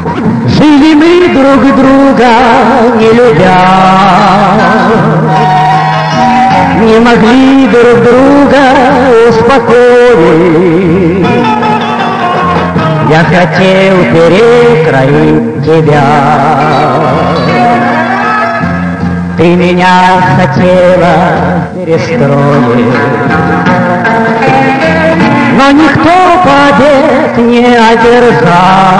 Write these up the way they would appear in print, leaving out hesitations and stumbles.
Жили мы друг друга не любя, не могли друг друга успокоить. Я хотел перекроить тебя, ты меня хотела перестроить. Но никто побед не одержал.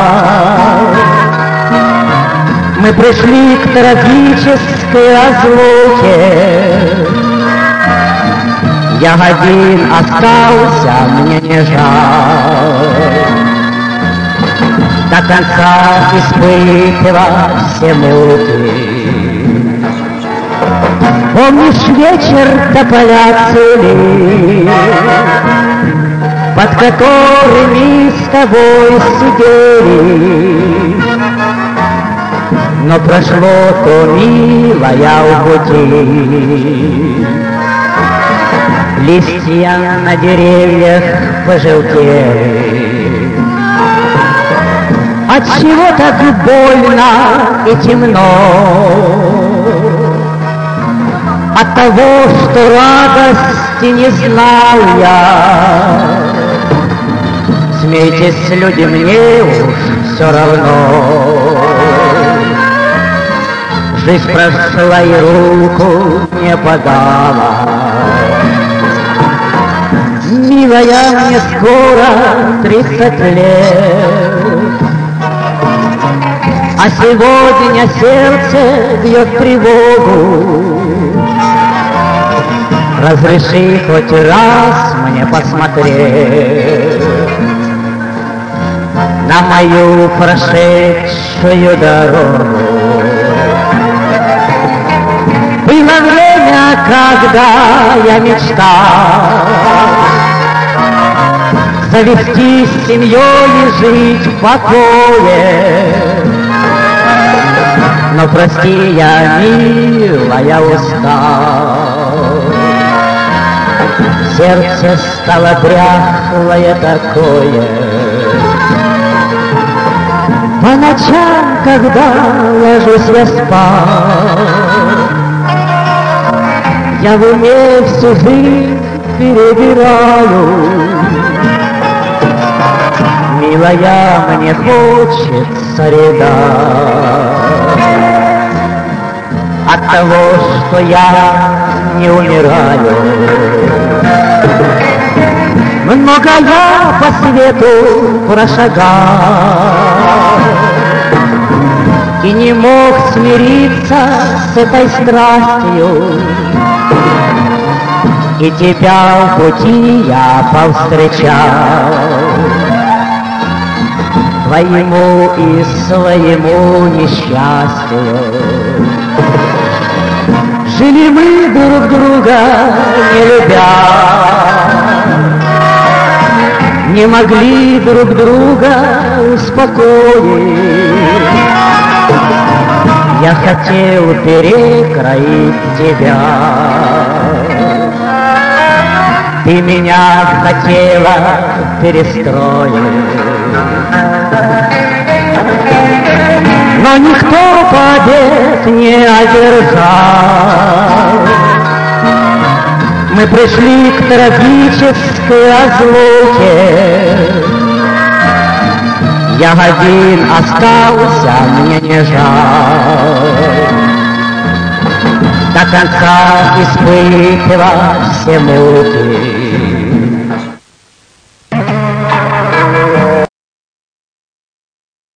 Мы пришли к трагической разлуке. Я один остался, мне не жаль. До конца испытывал все муки. Помнишь вечер тополя цвели, под которыми с тобой сидели? Но прошло то милое у пути. Листья на деревьях пожелтели. Отчего так больно и темно? От того, что радости не знал я. Смейтесь, люди, мне уж все равно. Жизнь прошла и руку не подала. Милая, мне скоро 30 лет, а сегодня сердце бьет тревогу. Разреши хоть раз мне посмотреть на мою прошедшую дорогу. Было время, когда я мечтал завести семью и жить в покое. Но прости, я, милая, устал. Сердце стало дряхлое такое. По ночам, когда ложусь я спать, я в уме всю жизнь перебираю. Милая, мне хочется рыдать от того, что я не умираю. Много я по свету прошагал и не мог смириться с этой страстью. И тебя в пути я повстречал, твоему и своему несчастью. Жили мы друг друга не любя, не могли друг друга успокоить. Я хотел перекроить тебя, ты меня хотела перестроить. Но никто побед не одержал. Мы пришли к трагической разлуке. Я один остался, мне не жаль. До конца испытывал все муки.